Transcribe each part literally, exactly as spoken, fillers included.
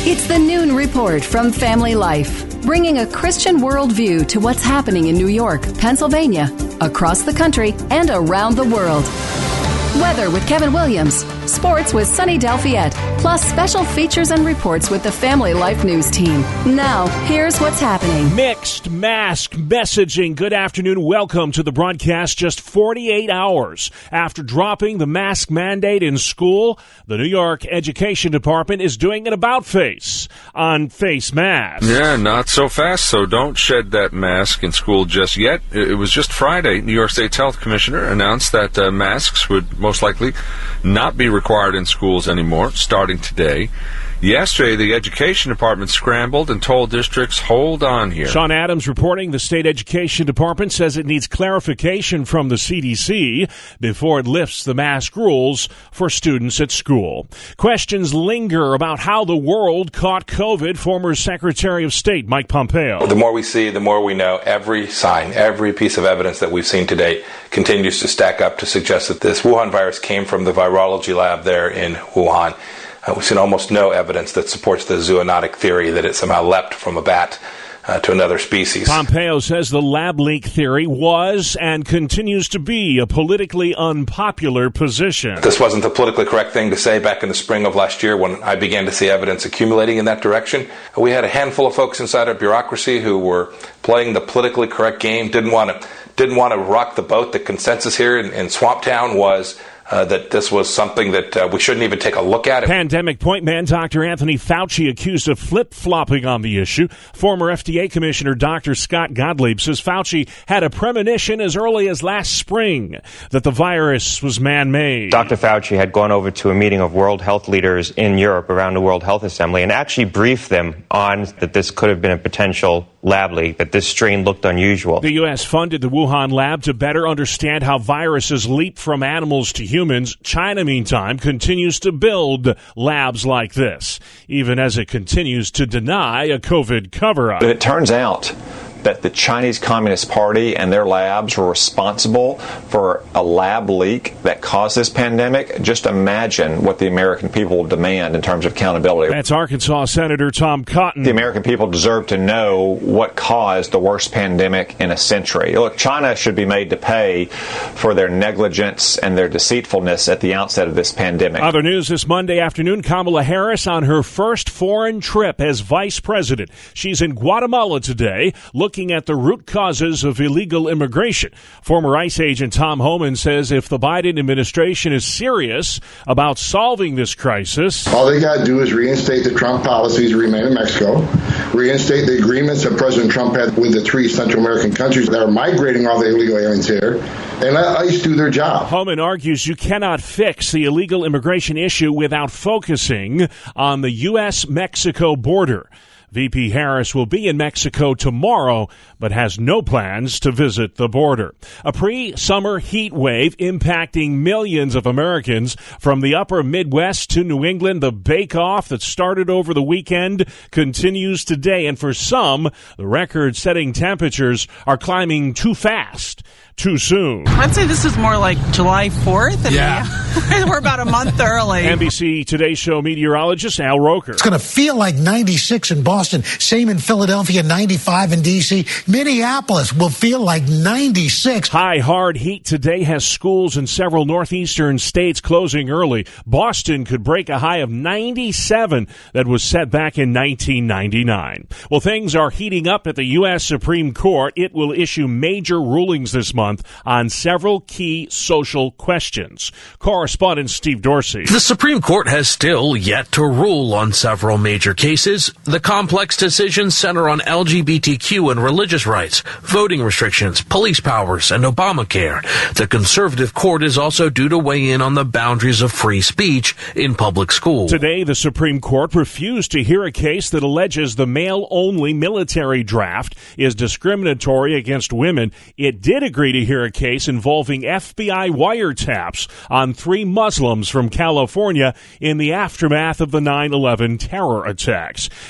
It's the Noon Report from Family Life, bringing a Christian worldview to what's happening in New York, Pennsylvania, across the country, and around the world. Weather with Kevin Williams, sports with Sunny Delfiette, plus special features and reports with the Family Life News team. Now, here's what's happening. Mixed mask messaging. Good afternoon. Welcome to the broadcast just forty-eight hours after dropping the mask mandate in school. The New York Education Department is doing an about-face on face masks. Yeah, not so fast, so don't shed that mask in school just yet. It was just Friday. New York State's health commissioner announced that uh, masks would most likely not be required in schools anymore, starting today. Yesterday, the Education Department scrambled and told districts, hold on here. Sean Adams reporting the State Education Department says it needs clarification from the C D C before it lifts the mask rules for students at school. Questions linger about how the world caught COVID. Former Secretary of State Mike Pompeo. The more we see, the more we know. Every sign, every piece of evidence that we've seen to date continues to stack up to suggest that this Wuhan virus came from the virology lab there in Wuhan. Uh, we've seen almost no evidence that supports the zoonotic theory that it somehow leapt from a bat uh, to another species. Pompeo says the lab leak theory was and continues to be a politically unpopular position. This wasn't the politically correct thing to say back in the spring of last year when I began to see evidence accumulating in that direction. We had a handful of folks inside our bureaucracy who were playing the politically correct game, didn't want to didn't want to rock the boat. The consensus here in, in Swamp Town was Uh, that this was something that uh, we shouldn't even take a look at. Pandemic point man Doctor Anthony Fauci accused of flip-flopping on the issue. Former F D A Commissioner Doctor Scott Gottlieb says Fauci had a premonition as early as last spring that the virus was man-made. Doctor Fauci had gone over to a meeting of world health leaders in Europe around the World Health Assembly and actually briefed them on that this could have been a potential lab leak, that this strain looked unusual. The U S funded the Wuhan lab to better understand how viruses leap from animals to humans. China, meantime, continues to build labs like this, even as it continues to deny a COVID cover-up. But it turns out that the Chinese Communist Party and their labs were responsible for a lab leak that caused this pandemic. Just imagine what the American people will demand in terms of accountability. That's Arkansas Senator Tom Cotton. The American people deserve to know what caused the worst pandemic in a century. Look, China should be made to pay for their negligence and their deceitfulness at the outset of this pandemic. Other news this Monday afternoon, Kamala Harris on her first foreign trip as vice president. She's in Guatemala today, looking looking at the root causes of illegal immigration. Former ICE agent Tom Homan says if the Biden administration is serious about solving this crisis, all they got to do is reinstate the Trump policies to remain in Mexico, reinstate the agreements that President Trump had with the three Central American countries that are migrating all the illegal aliens here, and let ICE do their job. Homan argues you cannot fix the illegal immigration issue without focusing on the U S Mexico border. V P Harris will be in Mexico tomorrow, but has no plans to visit the border. A pre-summer heat wave impacting millions of Americans from the upper Midwest to New England. The bake-off that started over the weekend continues today, and for some, the record-setting temperatures are climbing too fast. Too soon. I'd say this is more like July fourth. And yeah. We, we're about a month early. N B C Today Show meteorologist Al Roker. It's going to feel like ninety-six in Boston. Same in Philadelphia, ninety-five in D C. Minneapolis will feel like ninety-six. High, hard heat today has schools in several northeastern states closing early. Boston could break a high of ninety-seven that was set back in nineteen ninety-nine. Well, things are heating up at the U S Supreme Court. It will issue major rulings this month on several key social questions. Correspondent Steve Dorsey. The Supreme Court has still yet to rule on several major cases. The complex decisions center on L G B T Q and religious rights, voting restrictions, police powers, and Obamacare. The conservative court is also due to weigh in on the boundaries of free speech in public schools. Today, the Supreme Court refused to hear a case that alleges the male-only military draft is discriminatory against women. It did agree to hear a case involving F B I wiretaps on three Muslims from California in the aftermath of the nine eleven terror attacks. Get the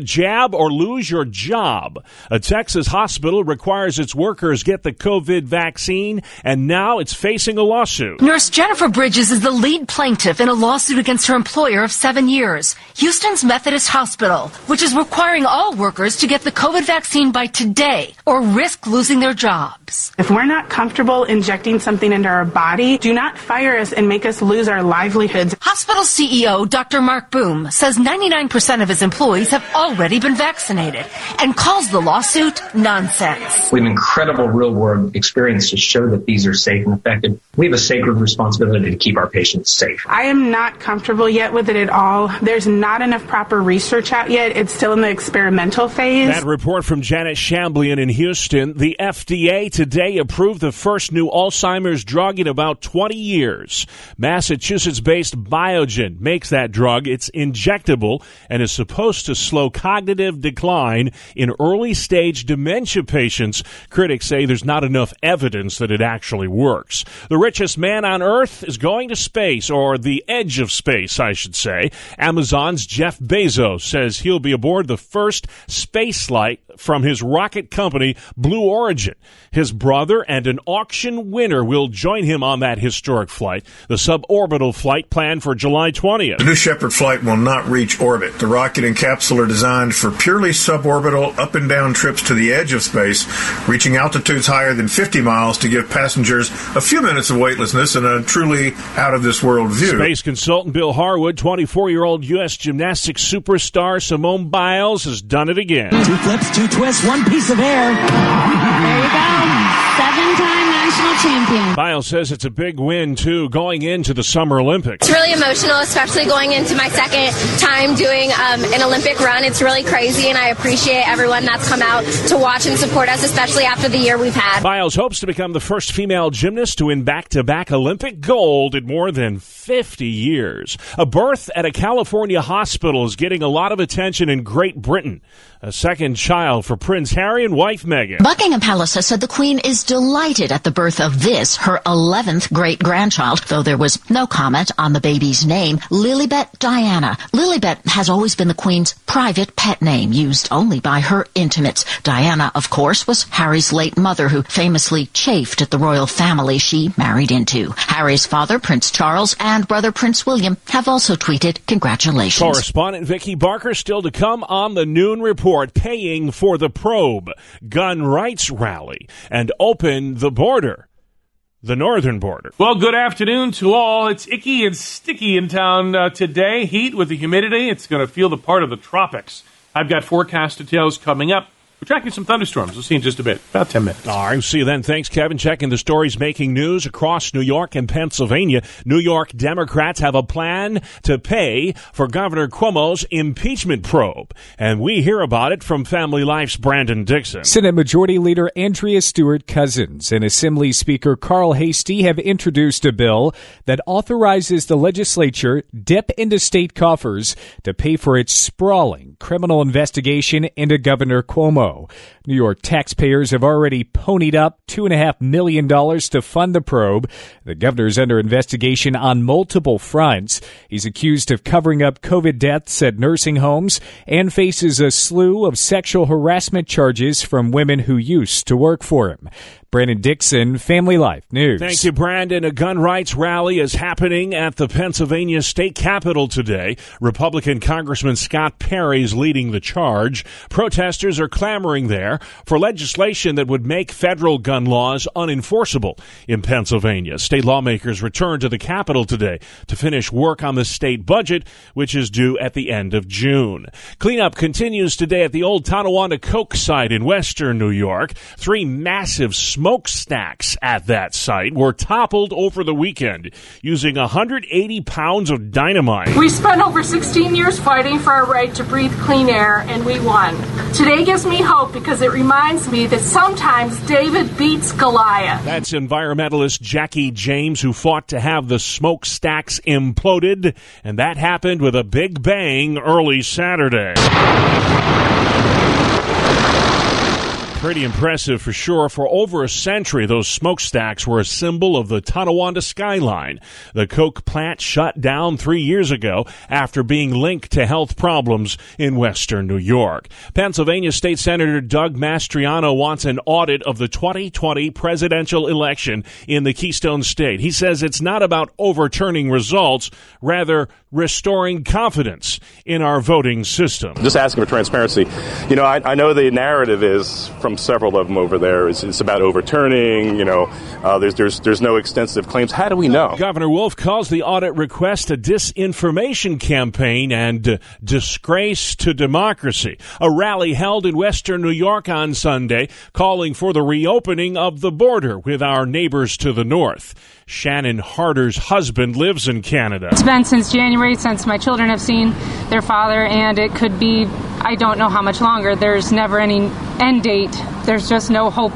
jab or lose your job. A Texas hospital requires its workers get the COVID vaccine, and now it's facing a lawsuit. Nurse Jennifer Bridges is the lead plaintiff in a lawsuit against her employer of seven years, Houston's Methodist Hospital, which is requiring all workers to get the COVID vaccine by today or risk losing their jobs. If we're not comfortable injecting something into our body, do not fire us and make us lose our livelihoods. Hospital C E O Doctor Mark Boom says ninety-nine percent of his employees have already been vaccinated and calls the lawsuit nonsense. We have incredible real-world experience to show that these are safe and effective. We have a sacred responsibility to keep our patients safe. I am not comfortable yet with it at all. There's not enough proper research out yet. It's still in the experimental phase. That report from Janet Shamblian in Houston. The F D A today approved the first new Alzheimer's drug in about twenty years. Massachusetts-based Biogen makes that drug. It's injectable and is supposed to slow cognitive decline in early-stage dementia patients. Critics say there's not enough evidence that it actually works. The richest man on Earth is going to space, or the edge of space, I should say. Amazon's Jeff Bezos says he'll be aboard the first space flight from his rocket company, Blue Origin. His brother and an auction winner will join him on that historic flight, the suborbital flight planned for July twentieth. The New Shepard flight will not reach orbit. The rocket and capsule are designed for purely suborbital up and down trips to the edge of space, reaching altitudes higher than fifty miles to give passengers a few minutes of weightlessness and a truly out-of-this-world view. Space consultant Bill Harwood, twenty-four-year-old U S gymnastics superstar Simone Biles has done it again. Two flips, two twists, one piece of air. There you go. Seven-time national champion. Biles says it's a big win, too, going into the Summer Olympics. It's really emotional, especially going into my second time doing um, an Olympic run. It's really crazy, and I appreciate everyone that's come out to watch and support us, especially after the year we've had. Biles hopes to become the first female gymnast to win back-to-back Olympic gold in more than fifty years. A birth at a California hospital is getting a lot of attention in Great Britain. A second child for Prince Harry and wife Meghan. Buckingham Palace has said the Queen is delighted at the birth of this, her eleventh great-grandchild, though there was no comment on the baby's name, Lilibet Diana. Lilibet has always been the Queen's private pet name, used only by her intimates. Diana, of course, was Harry's late mother, who famously chafed at the royal family she married into. Harry's father, Prince Charles, and brother Prince William have also tweeted congratulations. Correspondent Vicky Barker still to come on the Noon Report. Paying for the probe, gun rights rally, and open the border, the northern border. Well, good afternoon to all. It's icky and sticky in town uh, today. Heat with the humidity. It's going to feel the part of the tropics. I've got forecast details coming up. We're tracking some thunderstorms. We'll see in just a bit. About ten minutes. All right, we'll see you then. Thanks, Kevin. Checking the stories making news across New York and Pennsylvania. New York Democrats have a plan to pay for Governor Cuomo's impeachment probe. And we hear about it from Family Life's Brandon Dixon. Senate Majority Leader Andrea Stewart-Cousins and Assembly Speaker Carl Hastie have introduced a bill that authorizes the legislature dip into state coffers to pay for its sprawling criminal investigation into Governor Cuomo. New York taxpayers have already ponied up two point five million dollars to fund the probe. The governor's under investigation on multiple fronts. He's accused of covering up COVID deaths at nursing homes and faces a slew of sexual harassment charges from women who used to work for him. Brandon Dixon, Family Life News. Thank you, Brandon. A gun rights rally is happening at the Pennsylvania State Capitol today. Republican Congressman Scott Perry is leading the charge. Protesters are clamoring there for legislation that would make federal gun laws unenforceable in Pennsylvania. State lawmakers return to the Capitol today to finish work on the state budget, which is due at the end of June. Cleanup continues today at the old Tonawanda Coke site in western New York. Three massive smokestacks at that site were toppled over the weekend using one hundred eighty pounds of dynamite. We spent over sixteen years fighting for our right to breathe clean air, and we won. Today gives me hope because it reminds me that sometimes David beats Goliath. That's environmentalist Jackie James, who fought to have the smokestacks imploded, and that happened with a big bang early Saturday. Pretty impressive for sure. For over a century, those smokestacks were a symbol of the Tonawanda skyline. The coke plant shut down three years ago after being linked to health problems in western New York. Pennsylvania State Senator Doug Mastriano wants an audit of the twenty twenty presidential election in the Keystone State. He says it's not about overturning results, rather restoring confidence in our voting system. Just asking for transparency. You know, I, I know the narrative is from several of them over there. It's, it's about overturning. You know, uh, there's there's there's no extensive claims. How do we know? Governor Wolf calls the audit request a disinformation campaign and uh, disgrace to democracy. A rally held in western New York on Sunday calling for the reopening of the border with our neighbors to the north. Shannon Harder's husband lives in Canada. It's been since January, since my children have seen their father, and it could be, I don't know how much longer. There's never any end date. There's just no hope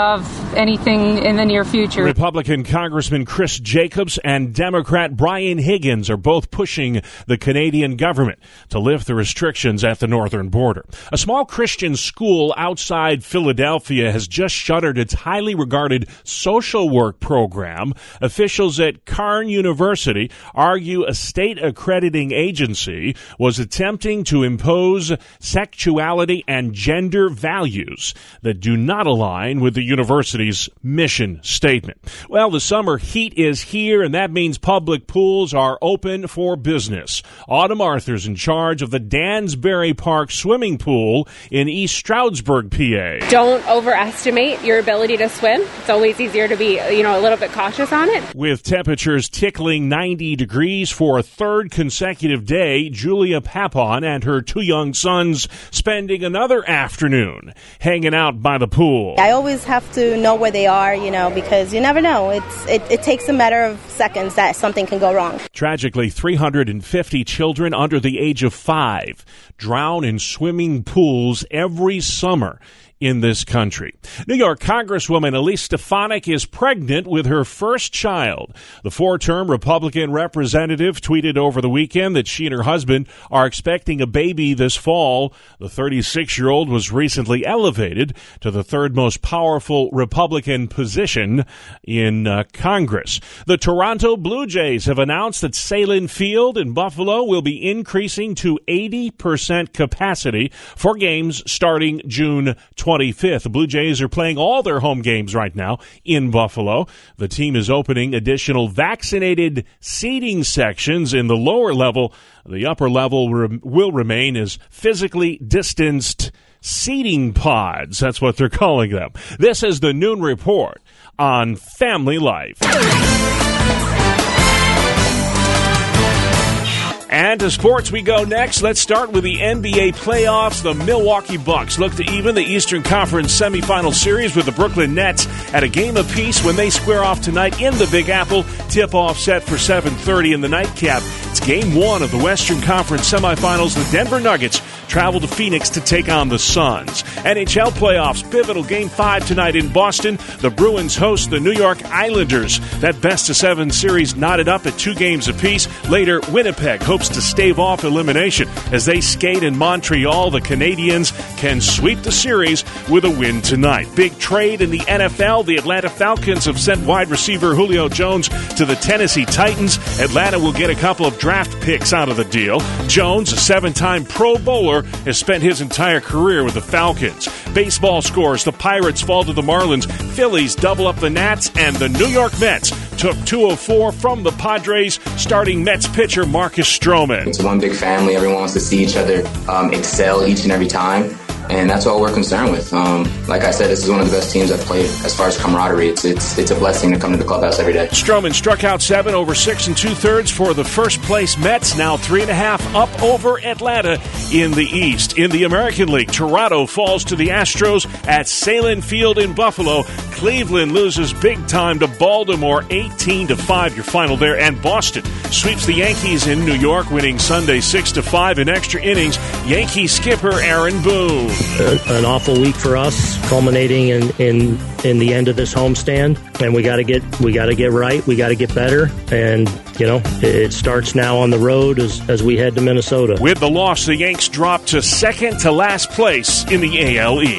of anything in the near future. Republican Congressman Chris Jacobs and Democrat Brian Higgins are both pushing the Canadian government to lift the restrictions at the northern border. A small Christian school outside Philadelphia has just shuttered its highly regarded social work program. Officials at Cairn University argue a state accrediting agency was attempting to impose sexuality and gender values that do not align with the university's mission statement. Well, the summer heat is here, and that means public pools are open for business. Autumn Arthur's in charge of the Dansbury Park swimming pool in East Stroudsburg, P A. Don't overestimate your ability to swim. It's always easier to be, you know, a little bit cautious on it. With temperatures tickling ninety degrees for a third consecutive day, Julia Papon and her two young sons spending another afternoon hanging out by the pool. I always have to know where they are, you know, because you never know. It's it, it takes a matter of seconds that something can go wrong. Tragically, three hundred fifty children under the age of five drown in swimming pools every summer in this country. New York Congresswoman Elise Stefanik is pregnant with her first child. The four-term Republican representative tweeted over the weekend that she and her husband are expecting a baby this fall. The thirty-six-year-old was recently elevated to the third most powerful Republican position in uh, Congress. The Toronto Blue Jays have announced that Salin Field in Buffalo will be increasing to eighty percent capacity for games starting June twenty-fifth. The Blue Jays are playing all their home games right now in Buffalo. The team is opening additional vaccinated seating sections in the lower level. The upper level re- will remain as physically distanced seating pods. That's what they're calling them. This is the Noon Report on Family Life. And to sports we go next. Let's start with the N B A playoffs. The Milwaukee Bucks look to even the Eastern Conference semifinal series with the Brooklyn Nets at a game apiece when they square off tonight in the Big Apple. Tip-off set for seven thirty in the nightcap. It's game one of the Western Conference semifinals. The Denver Nuggets travel to Phoenix to take on the Suns. N H L playoffs, pivotal game five tonight in Boston. The Bruins host the New York Islanders. That best-of-seven series knotted up at two games apiece. Later, Winnipeg hopes to stave off elimination. As they skate in Montreal, the Canadiens can sweep the series with a win tonight. Big trade in the N F L. The Atlanta Falcons have sent wide receiver Julio Jones to the Tennessee Titans. Atlanta will get a couple of draft picks out of the deal. Jones, a seven-time Pro Bowler, has spent his entire career with the Falcons. Baseball scores. The Pirates fall to the Marlins. Phillies double up the Nats, and the New York Mets took two oh four from the Padres, starting Mets pitcher Marcus Stroman. It's one big family. Everyone wants to see each other um, excel each and every time. And that's all we're concerned with. Um, like I said, this is one of the best teams I've played as far as camaraderie. It's it's it's a blessing to come to the clubhouse every day. Stroman struck out seven over six and two-thirds for the first-place Mets, now three and a half up over Atlanta in the East. In the American League, Toronto falls to the Astros at Salin Field in Buffalo. Cleveland loses big time to Baltimore, eighteen to five, your final there. And Boston sweeps the Yankees in New York, winning Sunday six to five in extra innings. Yankee skipper Aaron Boone. An awful week for us, culminating in, in, in the end of this homestand, and we got to get we got to get right. We got to get better, and you know it starts now on the road as as we head to Minnesota. With the loss, the Yanks drop to second to last place in the A L East.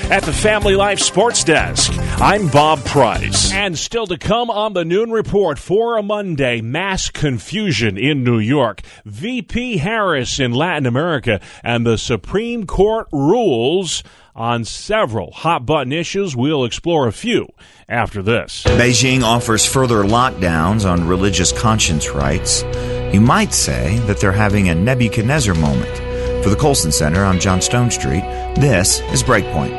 At the Family Life Sports Desk, I'm Bob Price. And still to come on the Noon Report for a Monday, mass confusion in New York, V P Harris in Latin America, and the Supreme Court rules on several hot-button issues. We'll explore a few after this. Beijing offers further lockdowns on religious conscience rights. You might say that they're having a Nebuchadnezzar moment. For the Colson Center, I'm John Stonestreet. This is Breakpoint.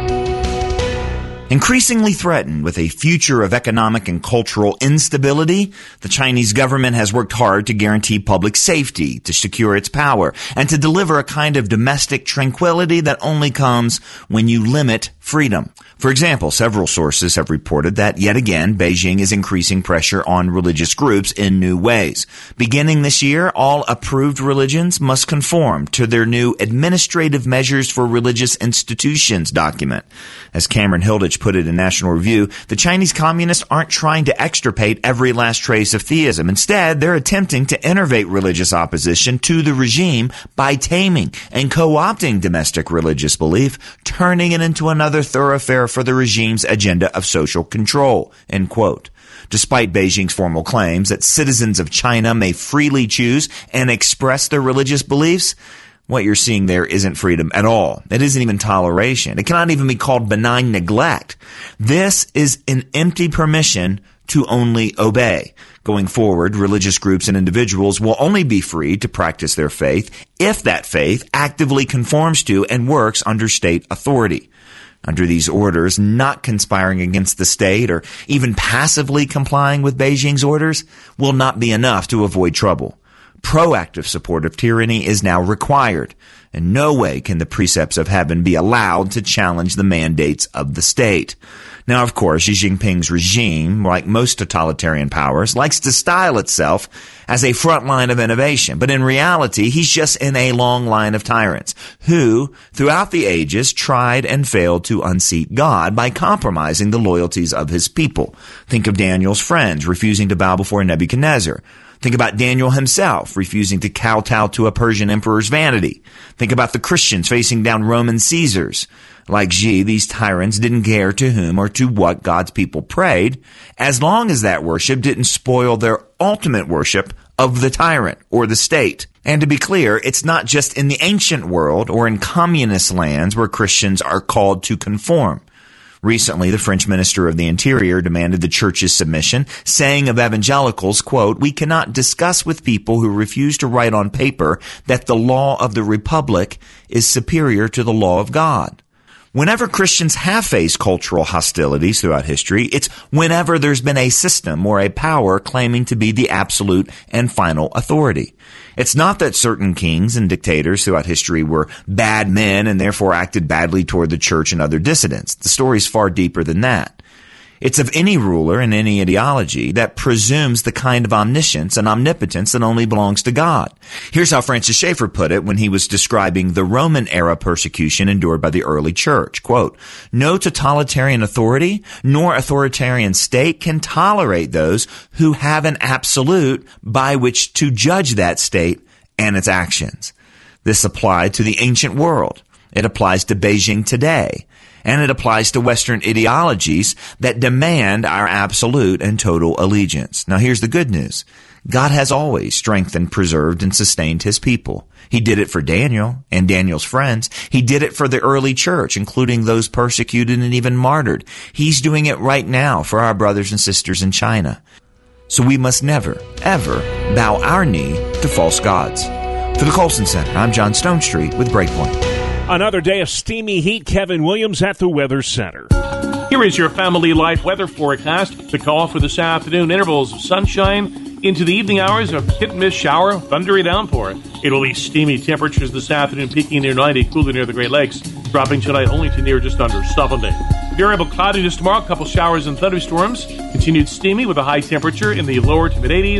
Increasingly threatened with a future of economic and cultural instability, the Chinese government has worked hard to guarantee public safety, to secure its power, and to deliver a kind of domestic tranquility that only comes when you limit freedom. For example, several sources have reported that, yet again, Beijing is increasing pressure on religious groups in new ways. Beginning this year, all approved religions must conform to their new Administrative Measures for Religious Institutions document. As Cameron Hilditch put it in National Review, the Chinese communists aren't trying to extirpate every last trace of theism. Instead, they're attempting to innervate religious opposition to the regime by taming and co-opting domestic religious belief, turning it into another thoroughfare for the regime's agenda of social control, end quote. Despite Beijing's formal claims that citizens of China may freely choose and express their religious beliefs, what you're seeing there isn't freedom at all. It isn't even toleration. It cannot even be called benign neglect. This is an empty permission to only obey. Going forward, religious groups and individuals will only be free to practice their faith if that faith actively conforms to and works under state authority. Under these orders, not conspiring against the state or even passively complying with Beijing's orders will not be enough to avoid trouble. Proactive support of tyranny is now required. In no way can the precepts of heaven be allowed to challenge the mandates of the state. Now, of course, Xi Jinping's regime, like most totalitarian powers, likes to style itself as a front line of innovation. But in reality, he's just in a long line of tyrants who, throughout the ages, tried and failed to unseat God by compromising the loyalties of his people. Think of Daniel's friends refusing to bow before Nebuchadnezzar. Think about Daniel himself refusing to kowtow to a Persian emperor's vanity. Think about the Christians facing down Roman Caesars. Like Xi, these tyrants didn't care to whom or to what God's people prayed, as long as that worship didn't spoil their ultimate worship of the tyrant or the state. And to be clear, it's not just in the ancient world or in communist lands where Christians are called to conform. Recently, the French Minister of the Interior demanded the church's submission, saying of evangelicals, quote, "We cannot discuss with people who refuse to write on paper that the law of the Republic is superior to the law of God." Whenever Christians have faced cultural hostilities throughout history, it's whenever there's been a system or a power claiming to be the absolute and final authority. It's not that certain kings and dictators throughout history were bad men and therefore acted badly toward the church and other dissidents. The story's far deeper than that. It's of any ruler and any ideology that presumes the kind of omniscience and omnipotence that only belongs to God. Here's how Francis Schaeffer put it when he was describing the Roman-era persecution endured by the early church. Quote, "No totalitarian authority nor authoritarian state can tolerate those who have an absolute by which to judge that state and its actions." This applied to the ancient world. It applies to Beijing today. And it applies to Western ideologies that demand our absolute and total allegiance. Now here's the good news. God has always strengthened, preserved, and sustained his people. He did it for Daniel and Daniel's friends. He did it for the early church, including those persecuted and even martyred. He's doing it right now for our brothers and sisters in China. So we must never, ever bow our knee to false gods. For the Colson Center, I'm John Stonestreet with Breakpoint. Another day of steamy heat. Kevin Williams at the Weather Center. Here is your Family Life weather forecast. The call for this afternoon: intervals of sunshine into the evening hours of hit and miss shower, thundery downpour. It'll be steamy temperatures this afternoon, peaking near ninety, cooler near the Great Lakes, dropping tonight only to near just under seventy. Variable cloudiness tomorrow, a couple showers and thunderstorms. Continued steamy with a high temperature in the lower to mid eighties.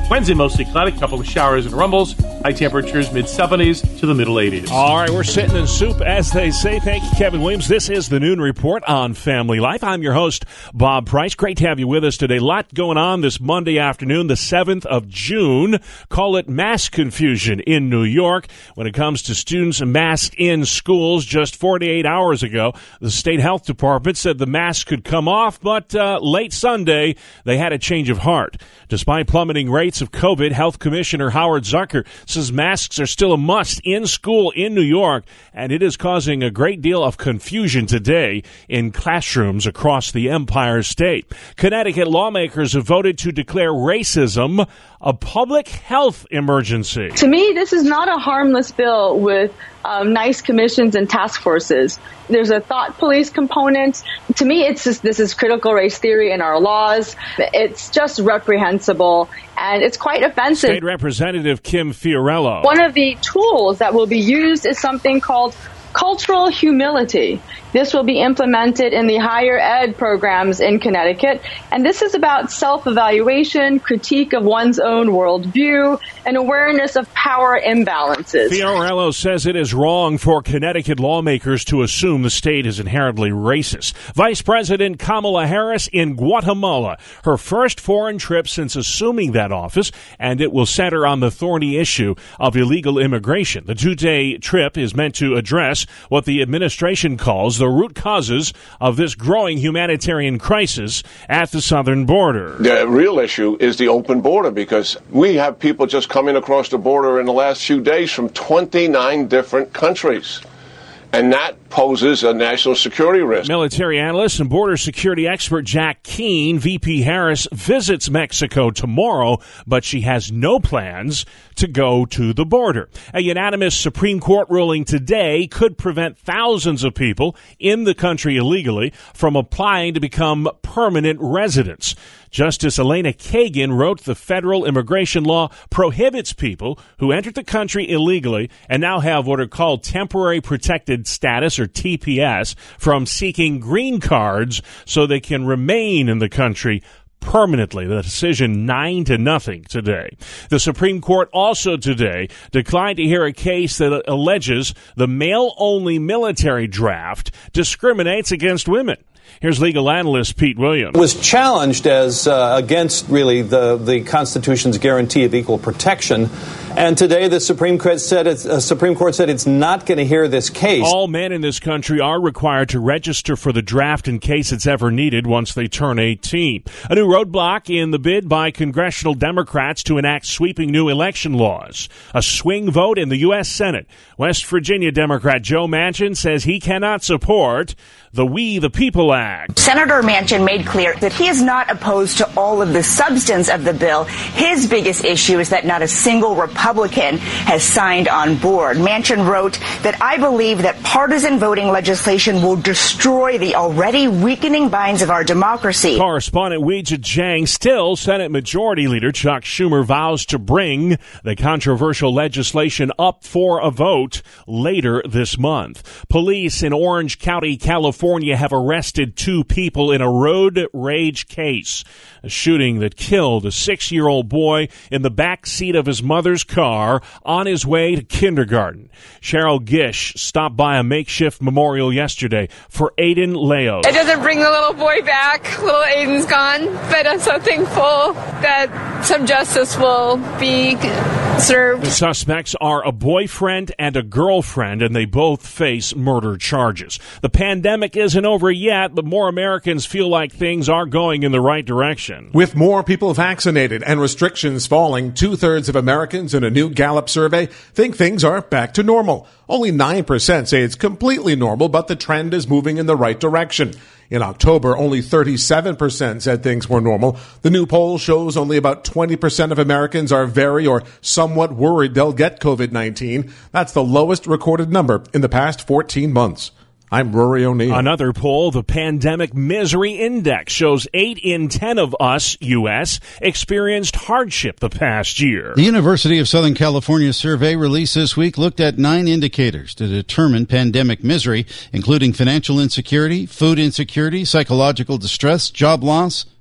Wednesday, mostly cloudy, couple of showers and rumbles. High temperatures mid-seventies to the middle eighties. All right, we're sitting in soup, as they say. Thank you, Kevin Williams. This is the Noon Report on Family Life. I'm your host, Bob Price. Great to have you with us today. A lot going on this Monday afternoon, the seventh of June. Call it mass confusion in New York when it comes to students masked in schools. Just forty-eight hours ago, the state health department said the mask could come off, but uh, late Sunday, they had a change of heart. Despite plummeting rates of COVID, Health Commissioner Howard Zucker says masks are still a must in school in New York, and it is causing a great deal of confusion today in classrooms across the Empire State. Connecticut lawmakers have voted to declare racism a public health emergency. To me, this is not a harmless bill with um, nice commissions and task forces. There's a thought police component. To me, it's just, this is critical race theory in our laws. It's just reprehensible, and it's quite offensive. State Representative Kim Fiorello. One of the tools that will be used is something called cultural humility. This will be implemented in the higher ed programs in Connecticut, and this is about self-evaluation, critique of one's own worldview, and awareness of power imbalances. Fiorello says it is wrong for Connecticut lawmakers to assume the state is inherently racist. Vice President Kamala Harris in Guatemala, her first foreign trip since assuming that office, and it will center on the thorny issue of illegal immigration. The two-day trip is meant to address what the administration calls the root causes of this growing humanitarian crisis at the southern border. The real issue is the open border, because we have people just coming across the border in the last few days from twenty-nine different countries. And that poses a national security risk. Military analyst and border security expert Jack Keane, V P Harris, visits Mexico tomorrow, but she has no plans to go to the border. A unanimous Supreme Court ruling today could prevent thousands of people in the country illegally from applying to become permanent residents. Justice Elena Kagan wrote the federal immigration law prohibits people who entered the country illegally and now have what are called temporary protected status, or T P S, from seeking green cards so they can remain in the country permanently. The decision nine to nothing today. The Supreme Court also today declined to hear a case that alleges the male-only military draft discriminates against women. Here's legal analyst Pete Williams. Was challenged as uh, against really the, the Constitution's guarantee of equal protection. And today the Supreme Court said it's, uh, Supreme Court said it's not going to hear this case. All men in this country are required to register for the draft in case it's ever needed once they turn eighteen. A new roadblock in the bid by congressional Democrats to enact sweeping new election laws. A swing vote in the U S Senate. West Virginia Democrat Joe Manchin says he cannot support the We the People Act. Senator Manchin made clear that he is not opposed to all of the substance of the bill. His biggest issue is that not a single Republican has signed on board. Manchin wrote that I believe that partisan voting legislation will destroy the already weakening binds of our democracy. Correspondent Weijia Jiang. Still, Senate Majority Leader Chuck Schumer vows to bring the controversial legislation up for a vote later this month. Police in Orange County, California, California have arrested two people in a road rage case. A shooting that killed a six-year-old boy in the back seat of his mother's car on his way to kindergarten. Cheryl Gish stopped by a makeshift memorial yesterday for Aiden Leo. It doesn't bring the little boy back. Little Aiden's gone, but I'm so thankful that some justice will be served. The suspects are a boyfriend and a girlfriend, and they both face murder charges. The pandemic isn't over yet, but more Americans feel like things are going in the right direction. With more people vaccinated and restrictions falling, two-thirds of Americans in a new Gallup survey think things are back to normal. Only nine percent say it's completely normal, but the trend is moving in the right direction. In October, only thirty-seven percent said things were normal. The new poll shows only about twenty percent of Americans are very or somewhat worried they'll get COVID nineteen. That's the lowest recorded number in the past fourteen months. I'm Rory O'Neill. Another poll, the Pandemic Misery Index, shows eight in ten of us, U S, experienced hardship the past year. The University of Southern California survey released this week looked at nine indicators to determine pandemic misery, including financial insecurity, food insecurity, psychological distress, job loss,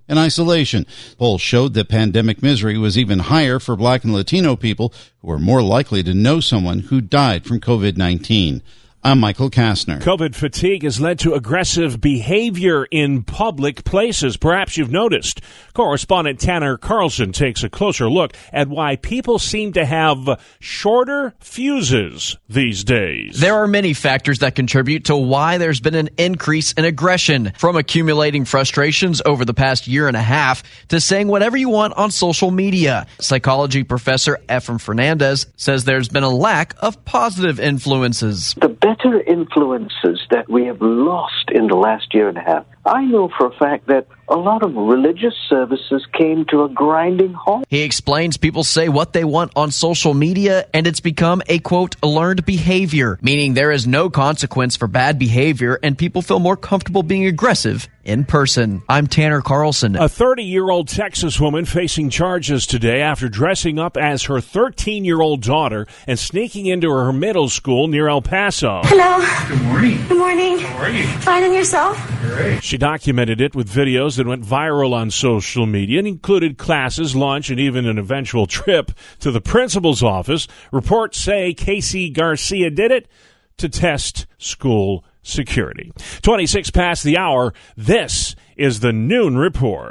and isolation. Polls showed that pandemic misery was even higher for Black and Latino people, who are more likely to know someone who died from covid nineteen. I'm Michael Kastner. COVID fatigue has led to aggressive behavior in public places. Perhaps you've noticed. Correspondent Tanner Carlson takes a closer look at why people seem to have shorter fuses these days. There are many factors that contribute to why there's been an increase in aggression, from accumulating frustrations over the past year and a half to saying whatever you want on social media. Psychology professor Efraim Fernandez says there's been a lack of positive influences. The better influences that we have lost in the last year and a half. I know for a fact that a lot of religious services came to a grinding halt. He explains people say what they want on social media, and it's become a, quote, learned behavior, meaning there is no consequence for bad behavior, and people feel more comfortable being aggressive in person. I'm Tanner Carlson. A thirty-year-old Texas woman facing charges today after dressing up as her thirteen-year-old daughter and sneaking into her middle school near El Paso. Hello. Good morning. Good morning. How are you? Fine, and yourself? Great. She documented it with videos that went viral on social media and included classes, lunch, and even an eventual trip to the principal's office. Reports say Casey Garcia did it to test school security. twenty-six past the hour. This is the Noon Report.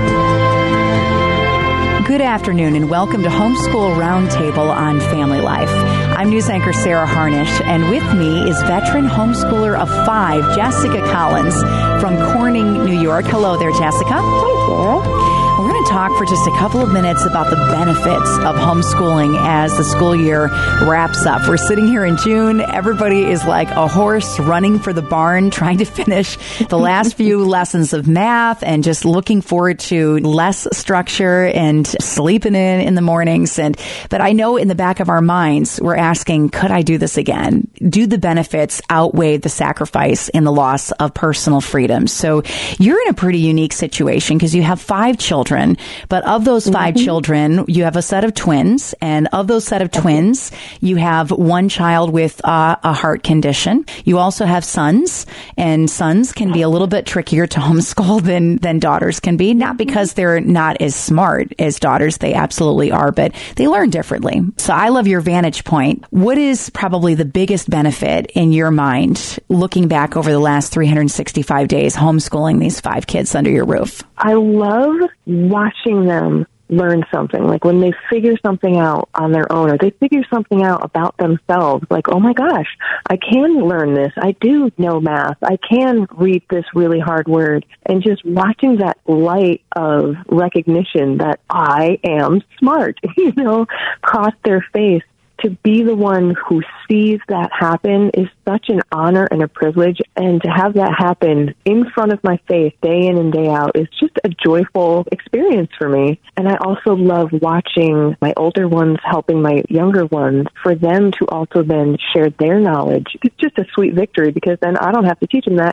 Good afternoon and welcome to Homeschool Roundtable on Family Life. I'm news anchor Sarah Harnish, and with me is veteran homeschooler of five, Jessica Collins from Corning, New York. Hello there, Jessica. Hi, Sarah. We're going to talk for just a couple of minutes about the benefits of homeschooling as the school year wraps up. We're sitting here in June. Everybody is like a horse running for the barn, trying to finish the last few lessons of math and just looking forward to less structure and sleeping in in the mornings. And but I know in the back of our minds, we're asking, could I do this again? Do the benefits outweigh the sacrifice and the loss of personal freedom? So you're in a pretty unique situation because you have five children. But of those five mm-hmm. children, you have a set of twins. And of those set of twins, you have one child with uh, a heart condition. You also have sons. And sons can be a little bit trickier to homeschool than, than daughters can be. Not because they're not as smart as daughters. They absolutely are. But they learn differently. So I love your vantage point. What is probably the biggest benefit in your mind, looking back over the last three hundred sixty-five days, homeschooling these five kids under your roof? I love watching them learn something, like when they figure something out on their own, or they figure something out about themselves, like, oh my gosh, I can learn this. I do know math. I can read this really hard word. And just watching that light of recognition that I am smart, you know, cross their face. To be the one who sees that happen is such an honor and a privilege, and to have that happen in front of my face day in and day out is just a joyful experience for me. And I also love watching my older ones helping my younger ones, for them to also then share their knowledge. It's just a sweet victory because then I don't have to teach them that.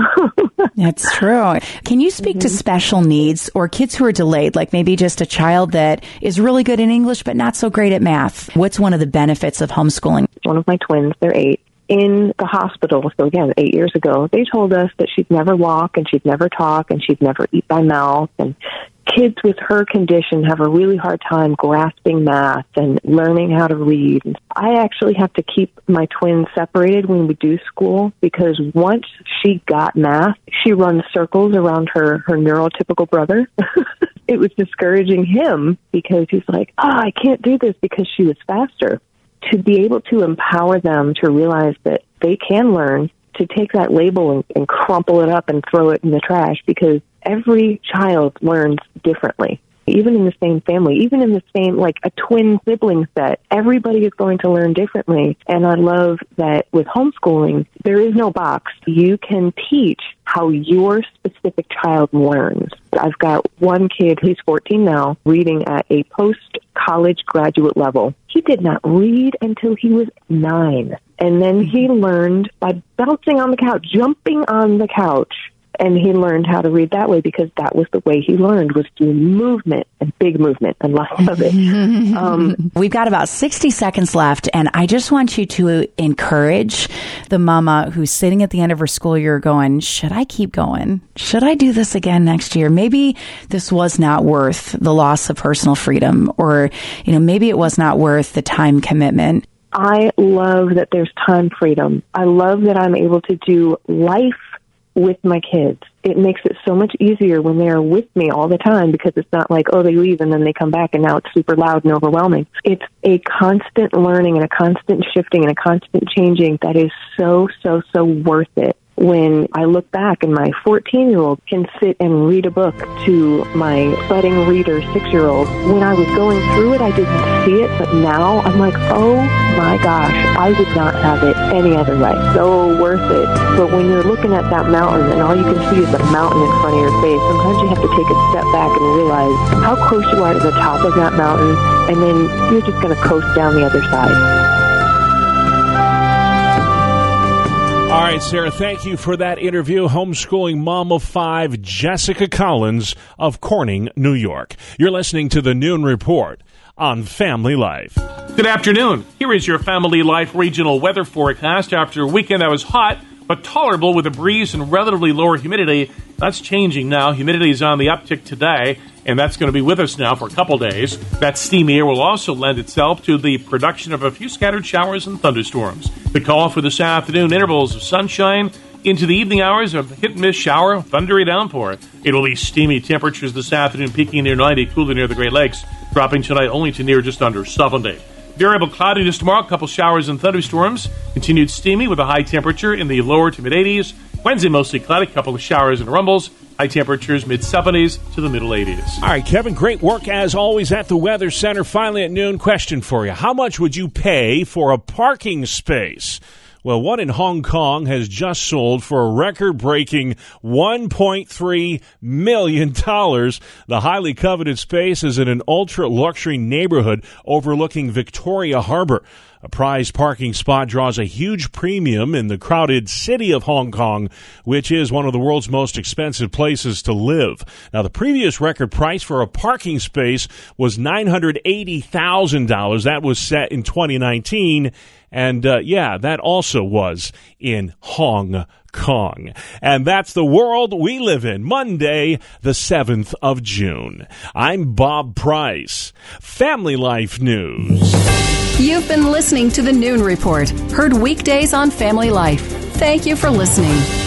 That's true. Can you speak mm-hmm. to special needs or kids who are delayed, like maybe just a child that is really good in English but not so great at math? What's one of the benefits of homeschooling? One of my twins, they're eight, in the hospital, so again, eight years ago, they told us that she'd never walk and she'd never talk and she'd never eat by mouth. And kids with her condition have a really hard time grasping math and learning how to read. I actually have to keep my twins separated when we do school, because once she got math, she runs circles around her, her neurotypical brother. It was discouraging him because he's like, oh, I can't do this because she was faster. To be able to empower them to realize that they can learn, to take that label and, and crumple it up and throw it in the trash, because every child learns differently. Even in the same family, even in the same, like a twin sibling set, everybody is going to learn differently. And I love that with homeschooling, there is no box. You can teach how your specific child learns. I've got one kid who's fourteen now, reading at a post-college graduate level. He did not read until he was nine. And then he learned by bouncing on the couch, jumping on the couch. And he learned how to read that way because that was the way he learned, was through movement, and big movement, and lots of it. Um, We've got about sixty seconds left, and I just want you to encourage the mama who's sitting at the end of her school year going, should I keep going? Should I do this again next year? Maybe this was not worth the loss of personal freedom, or, you know, maybe it was not worth the time commitment. I love that there's time freedom. I love that I'm able to do life with my kids. It makes it so much easier when they're with me all the time, because it's not like, oh, they leave and then they come back and now it's super loud and overwhelming. It's a constant learning and a constant shifting and a constant changing that is so, so, so worth it. When I look back and my fourteen-year-old can sit and read a book to my budding reader six-year-old. When I was going through it, I didn't see it, but now I'm like, oh my gosh, I would not have it any other way. So worth it. But when you're looking at that mountain and all you can see is a mountain in front of your face, sometimes you have to take a step back and realize how close you are to the top of that mountain, and then you're just going to coast down the other side. All right, Sarah, thank you for that interview. Homeschooling mom of five, Jessica Collins of Corning, New York. You're listening to the Noon Report on Family Life. Good afternoon. Here is your Family Life regional weather forecast. After a weekend that was hot but tolerable with a breeze and relatively lower humidity, that's changing now. Humidity is on the uptick today, and that's going to be with us now for a couple days. That steamy air will also lend itself to the production of a few scattered showers and thunderstorms. The call for this afternoon, intervals of sunshine into the evening hours of hit-and-miss shower, thundery downpour. It will be steamy temperatures this afternoon, peaking near ninety, cooler near the Great Lakes, dropping tonight only to near just under seventy. Variable cloudiness tomorrow, a couple showers and thunderstorms. Continued steamy with a high temperature in the lower to mid-eighties. Wednesday, mostly cloudy, couple of showers and rumbles. High temperatures mid-seventies to the middle eighties. All right, Kevin, great work as always at the Weather Center. Finally at noon, question for you. How much would you pay for a parking space? Well, one in Hong Kong has just sold for a record-breaking one point three million dollars. The highly coveted space is in an ultra-luxury neighborhood overlooking Victoria Harbor. A prized parking spot draws a huge premium in the crowded city of Hong Kong, which is one of the world's most expensive places to live. Now, the previous record price for a parking space was nine hundred eighty thousand dollars. That was set in twenty nineteen. And, uh, yeah, that also was in Hong Kong. And that's the world we live in. Monday, the seventh of June. I'm Bob Price. Family Life News. You've been listening to the Noon Report, heard weekdays on Family Life. Thank you for listening.